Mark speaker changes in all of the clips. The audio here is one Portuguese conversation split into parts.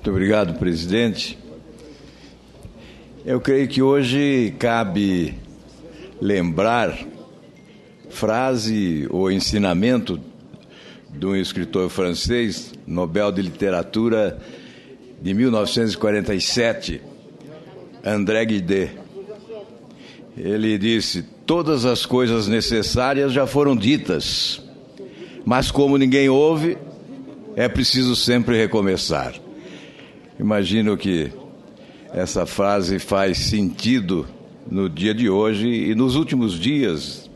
Speaker 1: Muito obrigado, presidente. Eu creio que hoje cabe lembrar frase ou ensinamento de um escritor francês, Nobel de Literatura de 1947, André Gide. Ele disse: todas as coisas necessárias já foram ditas, mas como ninguém ouve, é preciso sempre recomeçar. Imagino que essa frase faz sentido no dia de hoje e nos últimos dias.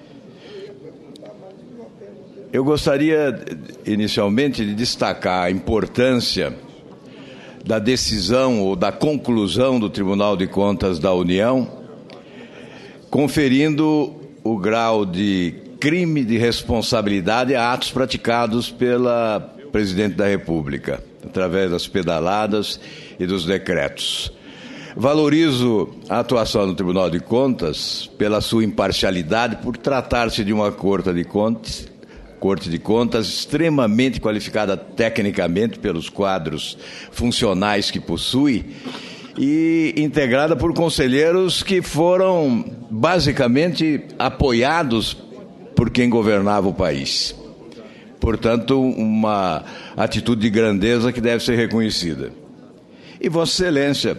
Speaker 1: Eu gostaria, inicialmente, de destacar a importância da decisão ou da conclusão do Tribunal de Contas da União, conferindo o grau de crime de responsabilidade a atos praticados pela Presidente da República, através das pedaladas e dos decretos. Valorizo a atuação do Tribunal de Contas pela sua imparcialidade, por tratar-se de uma Corte de Contas extremamente qualificada tecnicamente pelos quadros funcionais que possui e integrada por conselheiros que foram basicamente apoiados por quem governava o país. Portanto, uma atitude de grandeza que deve ser reconhecida. E, Vossa Excelência,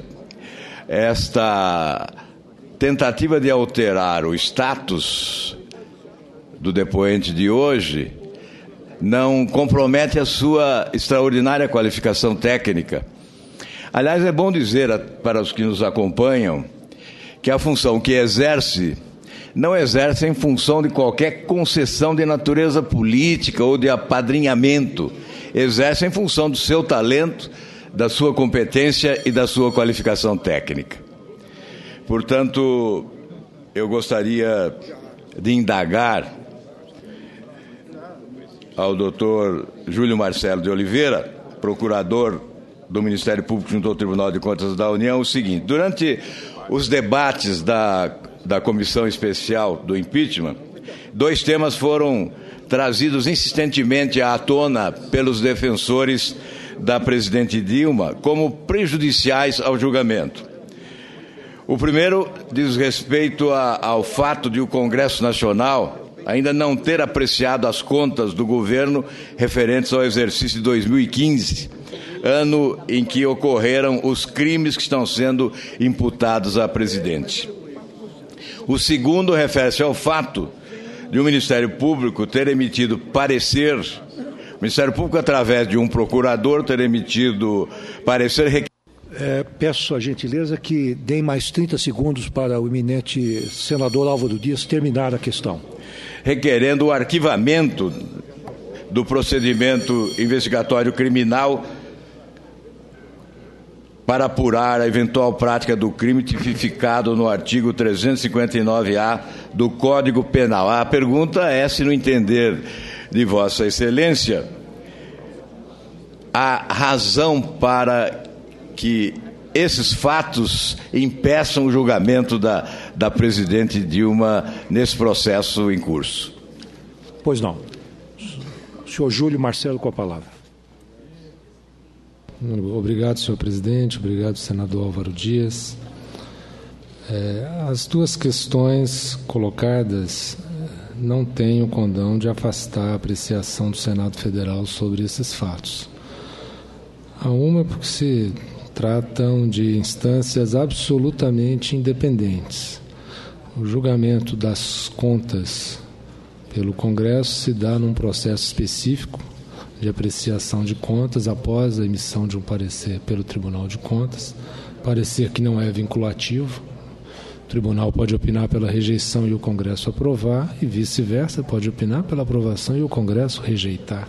Speaker 1: esta tentativa de alterar o status do depoente de hoje não compromete a sua extraordinária qualificação técnica. Aliás, é bom dizer para os que nos acompanham que a função que exerce não exerce em função de qualquer concessão de natureza política ou de apadrinhamento. Exerce em função do seu talento, da sua competência e da sua qualificação técnica. Portanto, eu gostaria de indagar ao doutor Júlio Marcelo de Oliveira, procurador do Ministério Público junto ao Tribunal de Contas da União, o seguinte: durante os debates da Comissão Especial do Impeachment, dois temas foram trazidos insistentemente à tona pelos defensores da presidente Dilma como prejudiciais ao julgamento. O primeiro diz respeito ao fato de o Congresso Nacional ainda não ter apreciado as contas do governo referentes ao exercício de 2015, ano em que ocorreram os crimes que estão sendo imputados à presidente. O segundo refere-se ao fato de o Ministério Público ter emitido parecer, o Ministério Público, através de um procurador, ter emitido parecer...
Speaker 2: Peço a gentileza que deem mais 30 segundos para o eminente senador Álvaro Dias terminar a questão.
Speaker 1: Requerendo o arquivamento do procedimento investigatório criminal para apurar a eventual prática do crime tipificado no artigo 359-A do Código Penal. A pergunta é se, no entender de Vossa Excelência, há razão para que esses fatos impeçam o julgamento da presidente Dilma nesse processo em curso.
Speaker 2: Pois não. O senhor Júlio Marcelo com a palavra.
Speaker 3: Obrigado, senhor presidente. Obrigado, senador Álvaro Dias. As duas questões colocadas não têm o condão de afastar a apreciação do Senado Federal sobre esses fatos. A uma é porque se tratam de instâncias absolutamente independentes. O julgamento das contas pelo Congresso se dá num processo específico de apreciação de contas após a emissão de um parecer pelo Tribunal de Contas, parecer que não é vinculativo. O Tribunal pode opinar pela rejeição e o Congresso aprovar, e vice-versa, pode opinar pela aprovação e o Congresso rejeitar.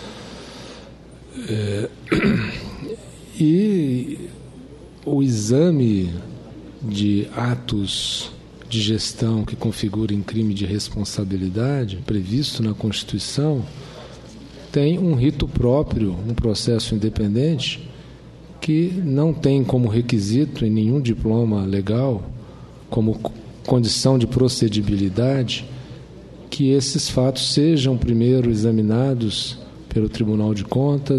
Speaker 3: E o exame de atos de gestão que configurem crime de responsabilidade previsto na Constituição tem um rito próprio, um processo independente que não tem como requisito em nenhum diploma legal, como condição de procedibilidade, que esses fatos sejam primeiro examinados pelo Tribunal de Contas,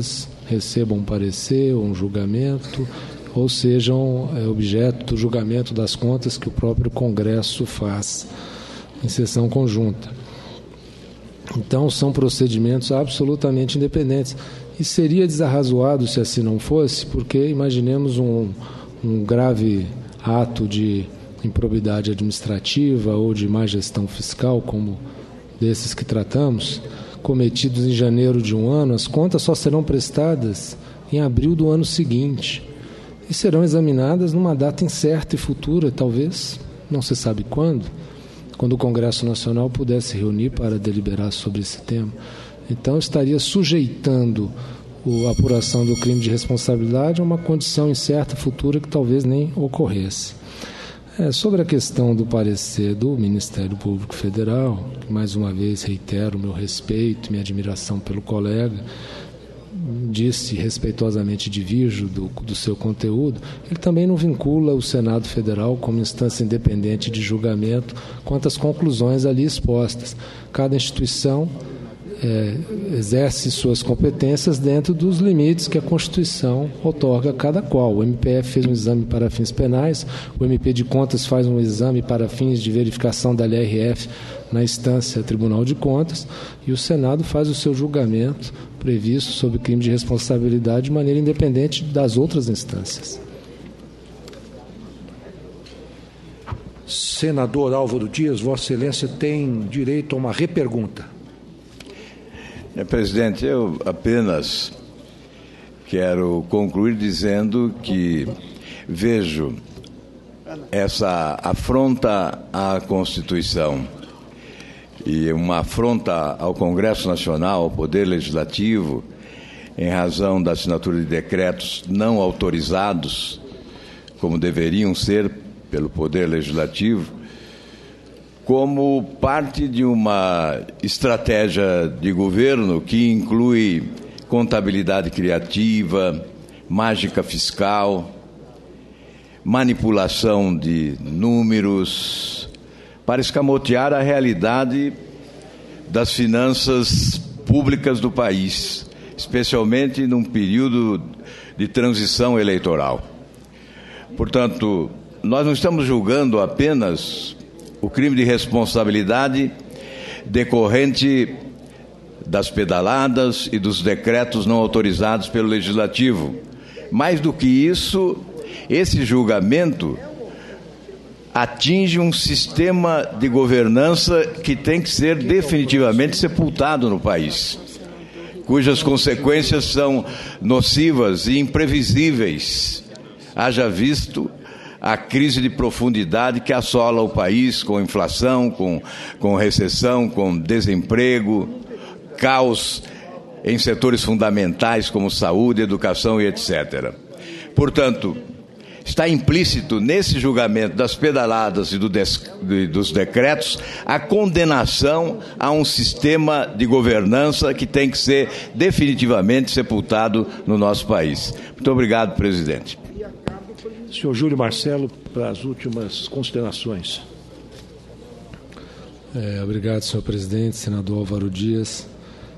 Speaker 3: recebam um parecer ou um julgamento, ou sejam objeto do julgamento das contas que o próprio Congresso faz em sessão conjunta. Então, são procedimentos absolutamente independentes. E seria desarrazoado se assim não fosse, porque imaginemos um grave ato de improbidade administrativa ou de má gestão fiscal, como desses que tratamos, cometidos em janeiro de um ano, as contas só serão prestadas em abril do ano seguinte e serão examinadas numa data incerta e futura, talvez, não se sabe quando o Congresso Nacional pudesse reunir para deliberar sobre esse tema. Então, estaria sujeitando a apuração do crime de responsabilidade a uma condição incerta futura que talvez nem ocorresse. Sobre a questão do parecer do Ministério Público Federal, que mais uma vez reitero meu respeito e minha admiração pelo colega, disse respeitosamente divirjo do seu conteúdo, ele também não vincula o Senado Federal como instância independente de julgamento quanto às conclusões ali expostas. Cada instituição exerce suas competências dentro dos limites que a Constituição outorga a cada qual. O MPF fez um exame para fins penais, o MP de Contas faz um exame para fins de verificação da LRF na instância Tribunal de Contas, e o Senado faz o seu julgamento previsto sobre crime de responsabilidade de maneira independente das outras instâncias.
Speaker 2: Senador Álvaro Dias, Vossa Excelência tem direito a uma repergunta.
Speaker 1: Presidente, eu apenas quero concluir dizendo que vejo essa afronta à Constituição e uma afronta ao Congresso Nacional, ao Poder Legislativo, em razão da assinatura de decretos não autorizados, como deveriam ser pelo Poder Legislativo, como parte de uma estratégia de governo que inclui contabilidade criativa, mágica fiscal, manipulação de números, para escamotear a realidade das finanças públicas do país, especialmente num período de transição eleitoral. Portanto, nós não estamos julgando apenas o crime de responsabilidade decorrente das pedaladas e dos decretos não autorizados pelo Legislativo. Mais do que isso, esse julgamento atinge um sistema de governança que tem que ser definitivamente sepultado no país, cujas consequências são nocivas e imprevisíveis, haja visto a crise de profundidade que assola o país, com inflação, com recessão, com desemprego, caos em setores fundamentais como saúde, educação e etc. Portanto, está implícito nesse julgamento das pedaladas e dos decretos a condenação a um sistema de governança que tem que ser definitivamente sepultado no nosso país. Muito obrigado, presidente.
Speaker 2: Senhor Júlio Marcelo, para as últimas considerações.
Speaker 3: Obrigado, senhor presidente, senador Álvaro Dias.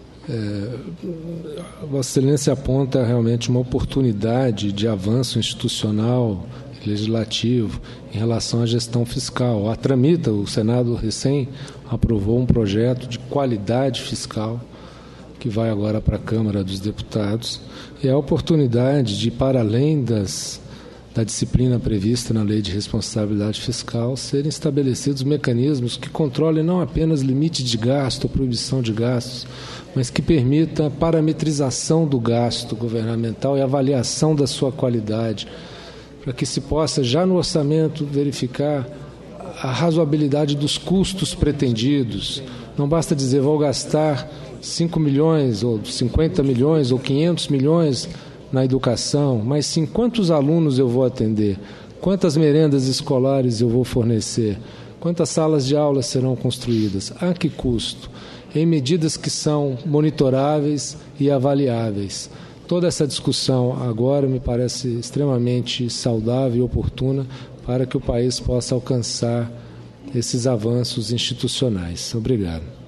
Speaker 3: Vossa Excelência aponta realmente uma oportunidade de avanço institucional e legislativo em relação à gestão fiscal. O Senado recém aprovou um projeto de qualidade fiscal que vai agora para a Câmara dos Deputados, e a oportunidade de, para além da disciplina prevista na Lei de Responsabilidade Fiscal, serem estabelecidos mecanismos que controlem não apenas limite de gasto ou proibição de gastos, mas que permita a parametrização do gasto governamental e avaliação da sua qualidade, para que se possa, já no orçamento, verificar a razoabilidade dos custos pretendidos. Não basta dizer, vou gastar 5 milhões, ou 50 milhões, ou 500 milhões na educação, mas sim quantos alunos eu vou atender, quantas merendas escolares eu vou fornecer, quantas salas de aula serão construídas, a que custo, em medidas que são monitoráveis e avaliáveis. Toda essa discussão agora me parece extremamente saudável e oportuna para que o país possa alcançar esses avanços institucionais. Obrigado.